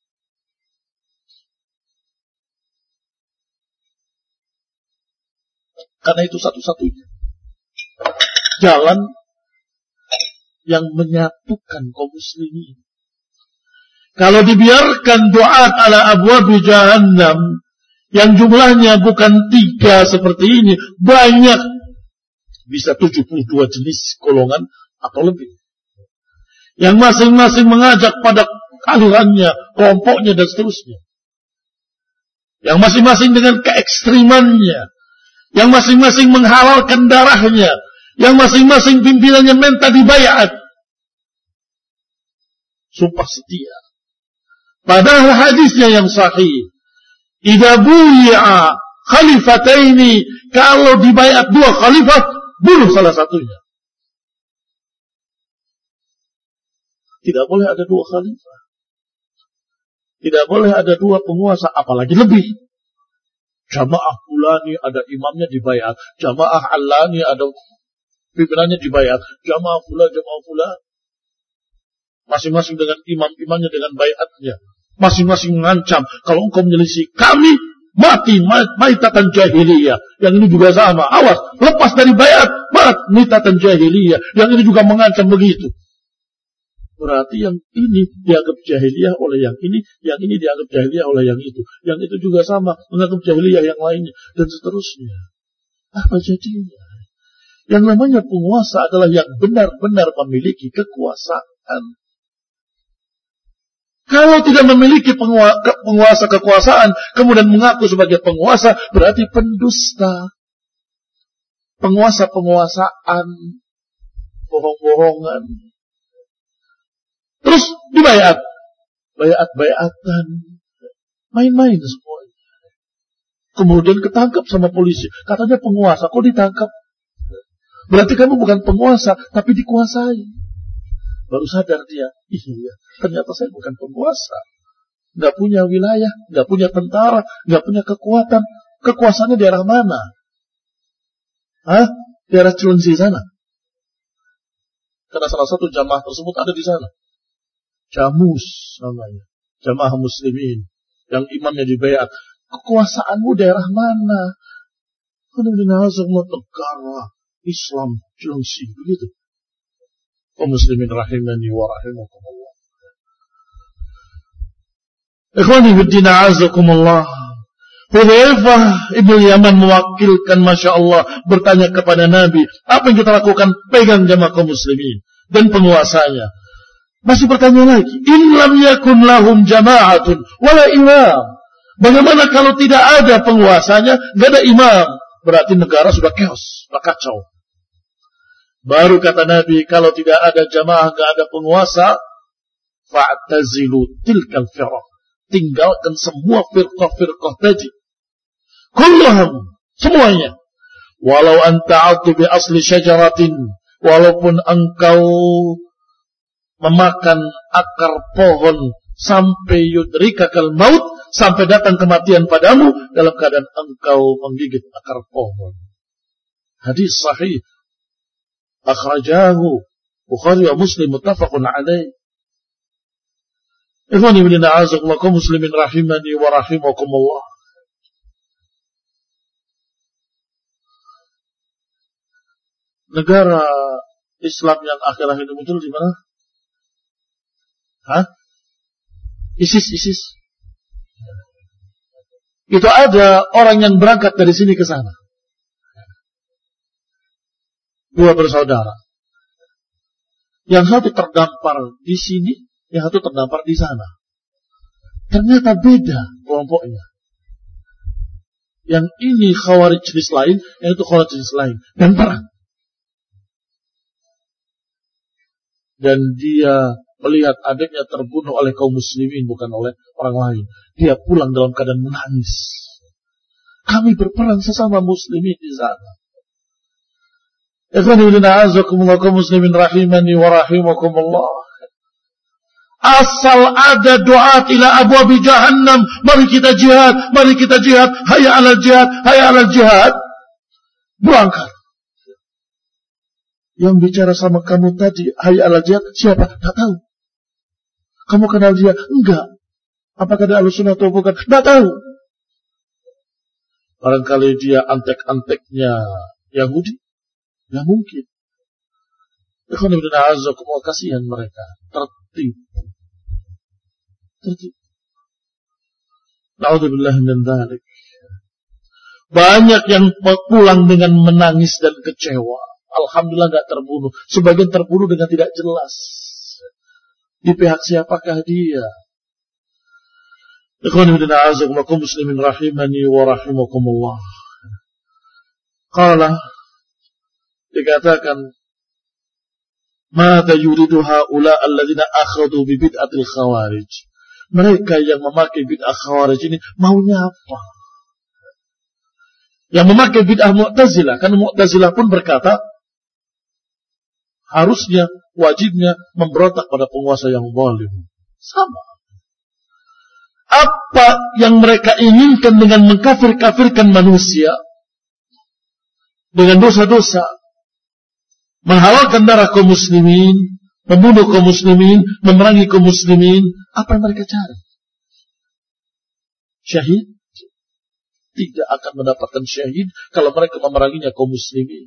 [SPEAKER 1] Karena itu satu-satunya jalan yang menyatukan kaum muslimin. Kalau dibiarkan du'at ala abwabi jahannam yang jumlahnya bukan tiga seperti ini, banyak, bisa tujuh puluh dua jenis golongan atau lebih, yang masing-masing mengajak pada alirannya, kelompoknya dan seterusnya, yang masing-masing dengan keekstrimannya, yang masing-masing menghalalkan darahnya, yang masing-masing pimpinannya minta dibayat, sumpah setia. Padahal hadisnya yang sahih, idza buyi'a khalifataini, kalau dibayat dua khalifah, bunuh salah satunya. Tidak boleh ada dua khalifah. Tidak boleh ada dua penguasa, apalagi lebih. Jamaah fulani ada imamnya dibayat, jamaah alani ada pimpinannya dibayat, jamaah fulan, jamaah fulan. Masing-masing dengan imam-imamnya dengan bayatnya. Masing-masing mengancam, kalau engkau menyelisih kami, mati, maitatan jahiliyah. Yang ini juga sama, awas, lepas dari bayat, mati, maitatan jahiliyah. Yang ini juga mengancam begitu. Berarti yang ini dianggap jahiliyah oleh yang ini, yang ini dianggap jahiliyah oleh yang itu. Yang itu juga sama, menganggap jahiliyah yang lainnya, dan seterusnya. Apa jadinya? Yang namanya penguasa adalah yang benar-benar memiliki kekuasaan. Kalau tidak memiliki penguasa kekuasaan, kemudian mengaku sebagai penguasa, berarti pendusta. Penguasa-penguasaan, bohong-bohongan. Terus dibayat. Bayat-bayatan. Main-main semua. Kemudian ketangkap sama polisi. Katanya penguasa, kok ditangkap? Berarti kamu bukan penguasa, tapi dikuasai. Baru sadar dia, iya, ternyata saya bukan penguasa. Gak punya wilayah, gak punya tentara, gak punya kekuatan. Kekuasaannya daerah mana? Hah? Daerah Cilengsi sana. Karena salah satu jamaah tersebut ada di sana. Jamus namanya. Jamaah muslimin. Yang imamnya dibayat. Kekuasaanmu daerah mana? Karena negara Islam Cilengsi. Begitu. Kaum muslimin rahimani wa rahimakumullah. Ikhwani fiddin a'azakumullah. Hudzaifah ibnu Yaman mewakilkan, Masya Allah, bertanya kepada Nabi, apa yang kita lakukan? Pegang jamaah kaum muslimin dan penguasanya. Masih bertanya lagi, in lam yakun lahum jama'atun wala imam. Bagaimana kalau tidak ada penguasanya, tidak ada imam? Berarti negara sudah chaos, sudah kacau. Baru kata Nabi, kalau tidak ada jamaah, tidak ada penguasa, fa'tazilu tilkal firqah. Tinggalkan semua firqah-firqah tadi. Kulluhum, semuanya. Walau anta a'tu bi asli syajaratin, walaupun engkau memakan akar pohon sampai yudrikakal maut, sampai datang kematian padamu dalam keadaan engkau menggigit akar pohon. Hadis sahih. Akhrajahu Bukhari wa Muslim muttafaqun alaih. Ikhwani ibn a'azakumullah, kaum muslimin rahimani wa rahimakumullah. Negara Islam yang akhir-akhir ini muncul di mana? Hah? ISIS, ISIS. Itu ada orang yang berangkat dari sini ke sana. Dua bersaudara. Yang satu terdampar di sini, yang satu terdampar di sana. Ternyata beda kelompoknya. Yang ini khawarij jenis lain, yang itu khawarij jenis lain. Dan perang. Dan dia melihat adiknya terbunuh oleh kaum muslimin, bukan oleh orang lain. Dia pulang dalam keadaan menangis. Kami berperang sesama muslimin di sana. Ikhwan ibn a'azakumullah, kaum muslimin rahimani wa rahimakumullah. Asal ada doa ila abwabi jahannam, mari kita jihad, mari kita jihad, hayya 'alal jihad, hayya 'alal jihad. Berangkat. Yang bicara sama kamu tadi, hayya 'alal jihad, siapa? Tak tahu. Kamu kenal dia? Enggak. Apakah dia Ahlussunnah atau bukan? Tak tahu. Barangkali dia antek-anteknya Yahudi. Ya mungkin. Ikhwan ibn a'azakumullah, kasihan mereka. Tertipu. Tertipu. Na'udzubillah min dzalik. Banyak yang pulang dengan menangis dan kecewa. Alhamdulillah gak terbunuh. Sebagian terbunuh dengan tidak jelas. Di pihak siapakah dia? Ikhwan ibn a'azakumullah, kaum muslimin rahimani wa rahimakumullah. Qala, dikatakan, mata yuridu haula alladzina akhadhu bi bid'atil khawarij. Mereka yang memakai bid'ah khawarij ini maunya apa? Yang memakai bid'ah Mu'tazilah, karena Mu'tazilah pun berkata harusnya, wajibnya memberontak pada penguasa yang zalim. Sama. Apa yang mereka inginkan dengan mengkafir-kafirkan manusia dengan dosa-dosa, menghalalkan darah kaum muslimin, membunuh kaum muslimin, memerangi kaum muslimin, apa yang mereka cari? Syahid? Tidak akan mendapatkan syahid kalau mereka memeranginya kaum muslimin.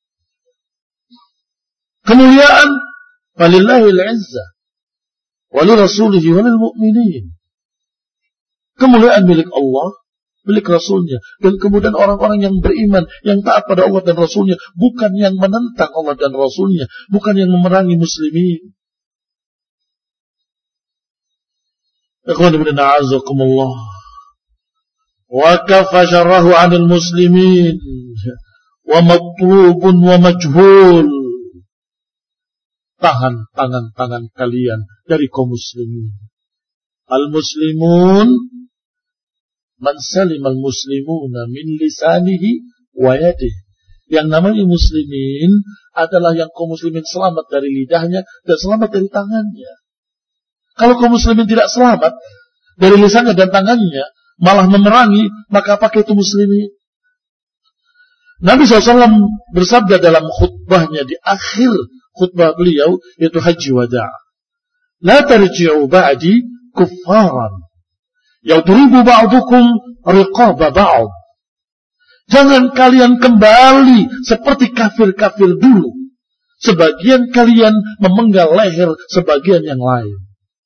[SPEAKER 1] Kemuliaan, walillahil izzah, walil rasulihi walil mu'minin. Kemuliaan milik Allah, milik Rasulnya. Dan kemudian orang-orang yang beriman, yang taat pada Allah dan Rasulnya, bukan yang menentang Allah dan Rasulnya, bukan yang memerangi muslimin. Ikhwan ibn a'azakumullah. Wa kafa syarrahu 'anil muslimin wa matlubun wa majhul. Tahan tangan-tangan kalian dari kaum muslimin. Al-muslimun man salimal muslimuna min lisanihi wa yadihi. Yang namanya muslimin adalah yang kaum muslimin selamat dari lidahnya dan selamat dari tangannya. Kalau kaum muslimin tidak selamat dari lisannya dan tangannya, malah memerangi, maka apakah itu muslimin? Nabi shallallahu alaihi wasallam bersabda dalam khutbahnya di akhir khutbah beliau, yaitu haji wada'. La tarji'u ba'di kuffaran yadribu ba'dukum riqaba ba'd. Jangan kalian kembali seperti kafir-kafir dulu. Sebagian kalian memenggal leher sebagian yang lain.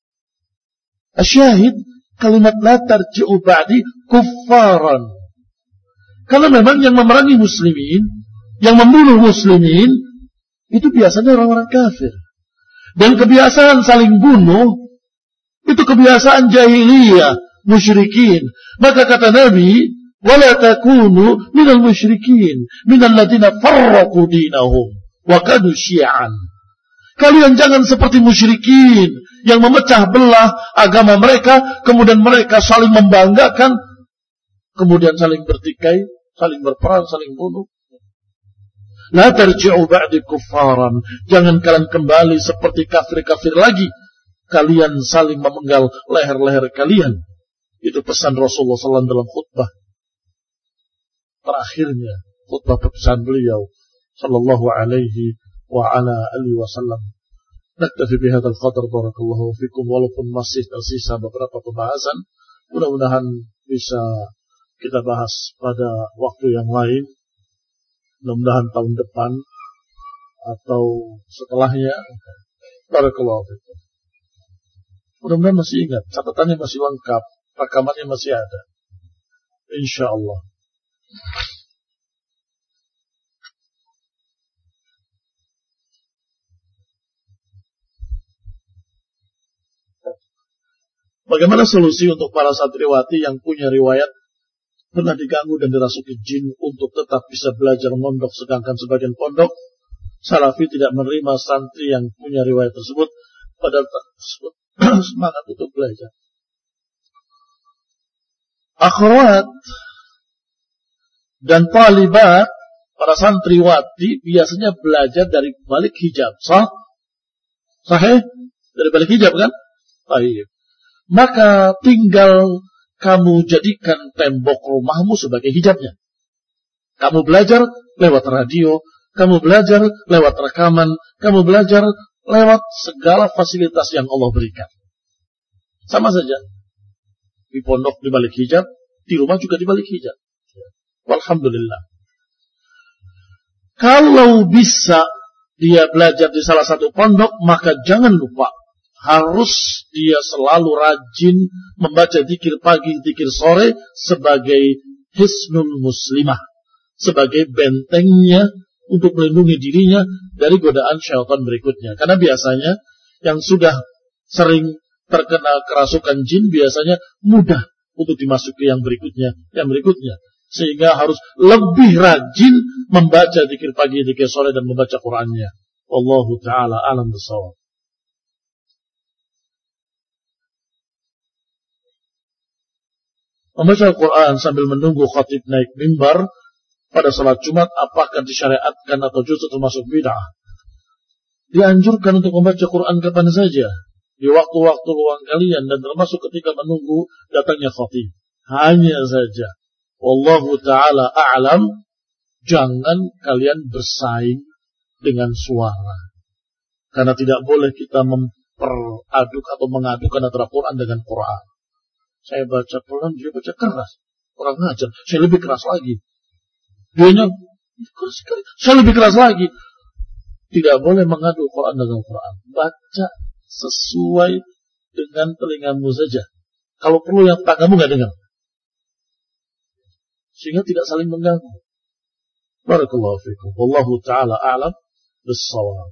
[SPEAKER 1] Asyahid, kalimat la tarji'u ba'di kuffaran. Karena memang yang memerangi muslimin, yang membunuh muslimin, itu biasanya orang-orang kafir. Dan kebiasaan saling bunuh, itu kebiasaan jahiliyah, musyrikin. Maka kata Nabi, wala takunu minal musyrikin, minal ladina farraqu dinahum wa kanu syi'an. Kalian jangan seperti musyrikin yang memecah belah agama mereka, kemudian mereka saling membanggakan, kemudian saling bertikai, saling berperang, saling bunuh. La tarji'u ba'di kuffaran. Jangan kalian kembali seperti kafir-kafir lagi. Kalian saling memenggal leher-leher kalian. Itu pesan Rasulullah shallallahu alaihi wasallam dalam khutbah terakhirnya, khutbah pesan beliau sallallahu alaihi wa ala alihi wasallam. Naktafi bihadzal qadar, barakallahu fikum. Walaupun masih tersisa beberapa pembahasan, mudah-mudahan bisa kita bahas pada waktu yang lain, mudah-mudahan tahun depan atau setelahnya. Barakallahu fikum. Mudah-mudahan masih ingat, catatannya masih lengkap, rekamannya masih ada, insyaallah. Bagaimana solusi untuk para santriwati yang punya riwayat pernah diganggu dan dirasuki jin untuk tetap bisa belajar mondok, sedangkan sebagian pondok Salafi tidak menerima santri yang punya riwayat tersebut, padahal tersebut semangat untuk belajar. Akhwat dan talibat, para santriwati biasanya belajar dari balik hijab. Sah? Sahih? Dari balik hijab kan? Baik. Maka tinggal kamu jadikan tembok rumahmu sebagai hijabnya. Kamu belajar lewat radio, kamu belajar lewat rekaman, kamu belajar lewat segala fasilitas yang Allah berikan. Sama saja. Di pondok di balik hijab, di rumah juga di balik hijab. Alhamdulillah. Kalau bisa dia belajar di salah satu pondok, maka jangan lupa harus dia selalu rajin membaca zikir pagi, zikir sore sebagai hisnul muslimah, sebagai bentengnya untuk melindungi dirinya dari godaan syaitan berikutnya. Karena biasanya yang sudah sering terkena kerasukan jin biasanya mudah untuk dimasuki yang berikutnya, yang berikutnya. Sehingga harus lebih rajin membaca zikir pagi, zikir sore dan membaca Qur'annya. Wallahu ta'ala alam bisawab. Membaca Al-Quran sambil menunggu khatib naik mimbar pada salat Jumat, apakah disyariatkan atau justru termasuk bid'ah? Dianjurkan untuk membaca Quran kapan saja, di waktu-waktu luang kalian, dan termasuk ketika menunggu datangnya khatib. Hanya saja, wallahu ta'ala a'lam, jangan kalian bersaing dengan suara. Karena tidak boleh kita memperaduk atau mengadukan antara Quran dengan Quran. Saya baca pelan, dia baca keras. Orang ngajar, saya lebih keras lagi. Dianya keras sekali, saya lebih keras lagi. Tidak boleh mengadu Quran dengan Quran. Baca sesuai dengan telingamu saja. Kalau perlu yang tetanggamu nggak dengar, sehingga tidak saling mengganggu. Barakallahu fikum. Wallahu ta'ala a'lam bis-shawab.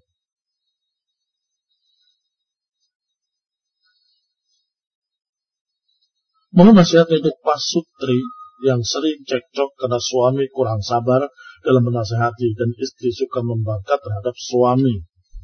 [SPEAKER 1] Mohon nasihatnya untuk pasutri yang sering cekcok karena suami kurang sabar dalam menasihati dan istri suka membangkang terhadap suami.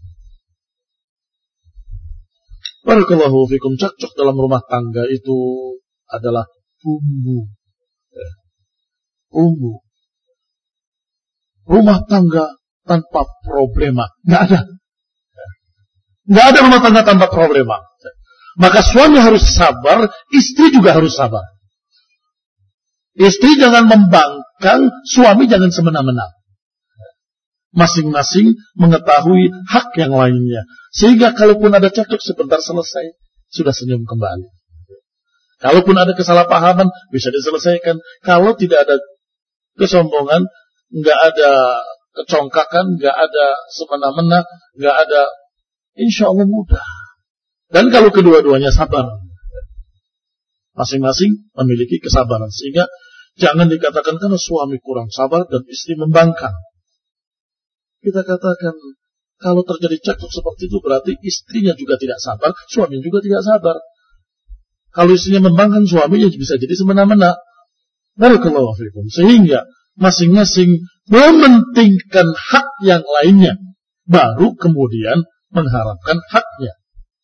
[SPEAKER 1] Barakallahu fikum. Cekcok dalam rumah tangga itu adalah bumbu. Ya. Bumbu. Rumah tangga tanpa problema. Nggak ada. Ya. Nggak ada rumah tangga tanpa problema. Ya. Maka suami harus sabar, istri juga harus sabar. Istri jangan membangkang, suami jangan semena-mena. Masing-masing mengetahui hak yang lainnya. Sehingga kalaupun ada cekcok sebentar selesai, sudah senyum kembali. Kalaupun ada kesalahpahaman, bisa diselesaikan. Kalau tidak ada kesombongan, nggak ada kecongkakan, nggak ada semena-mena, nggak ada, insya Allah mudah. Dan kalau kedua-duanya sabar, masing-masing memiliki kesabaran. Sehingga jangan dikatakan karena suami kurang sabar dan istri membangkang. Kita katakan, kalau terjadi cekcok seperti itu berarti istrinya juga tidak sabar, suaminya juga tidak sabar. Kalau istrinya membangkang, suaminya bisa jadi semena-mena. Barakallahu fikum. Sehingga masing-masing mementingkan hak yang lainnya, baru kemudian mengharapkan haknya.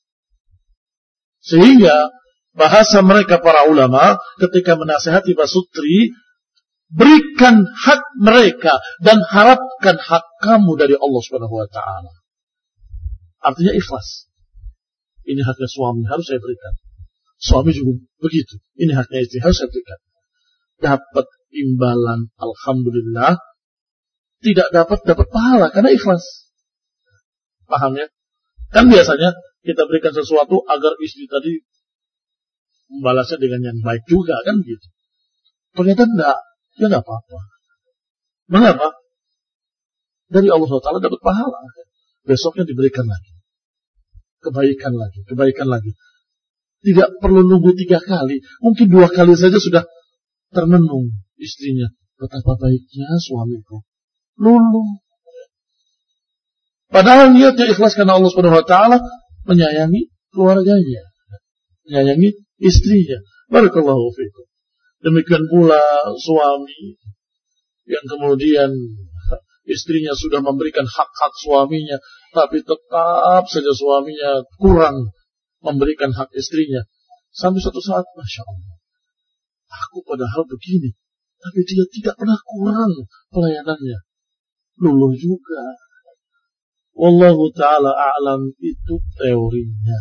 [SPEAKER 1] Sehingga bahasa mereka para ulama ketika menasihati pasutri, berikan hak mereka dan harapkan hak kamu dari Allah Subhanahu wa taala. Artinya ikhlas. Ini haknya suami, harus saya berikan. Suami juga begitu. Ini haknya istri, harus saya berikan. Dapat imbalan, alhamdulillah. Tidak dapat, dapat pahala karena ikhlas. Paham ya? Kan biasanya kita berikan sesuatu agar istri tadi membalasnya dengan yang baik juga, kan gitu. Ternyata enggak. Ya nggak apa-apa. Mengapa? Dari Allah subhanahu wa taala dapat pahala. Besoknya diberikan lagi. Kebaikan lagi, kebaikan lagi. Tidak perlu nunggu tiga kali. Mungkin dua kali saja sudah termenung istrinya. Betapa baiknya suamiku. Lulu. Padahal niatnya ikhlas karena Allah subhanahu wa taala menyayangi keluarganya. Menyayangi istrinya. Barakallahu fiikum. Demikian pula suami yang kemudian istrinya sudah memberikan hak-hak suaminya, tapi tetap saja suaminya kurang memberikan hak istrinya. Sampai suatu saat, Masya Allah, aku padahal begini, tapi dia tidak pernah kurang pelayanannya. Luluh juga. Wallahu ta'ala a'lam, itu teorinya.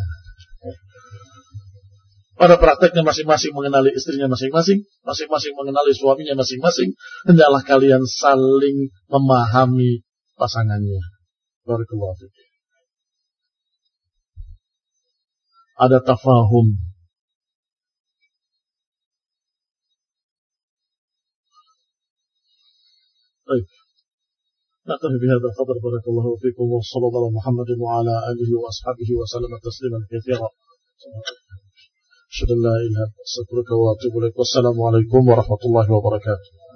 [SPEAKER 1] Pada prakteknya masing-masing mengenali istrinya masing-masing, masing-masing mengenali suaminya masing-masing, hendaklah kalian saling memahami pasangannya. Barakallahu fiik. Ada tafahum. Baik. Naktafi bihadza al-qadr. Barakallahu fiikum wa sallallahu ala Muhammadin wa ala alihi wa ashabihi wa sallama tasliman katsira. أشهد أن لا إله إلا أنت أستغفرك وأتوب إليك والسلام عليكم ورحمة الله وبركاته.